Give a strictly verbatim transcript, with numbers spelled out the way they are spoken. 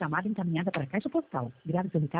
Chamada encaminhada para a caixa postal. Grave seu recado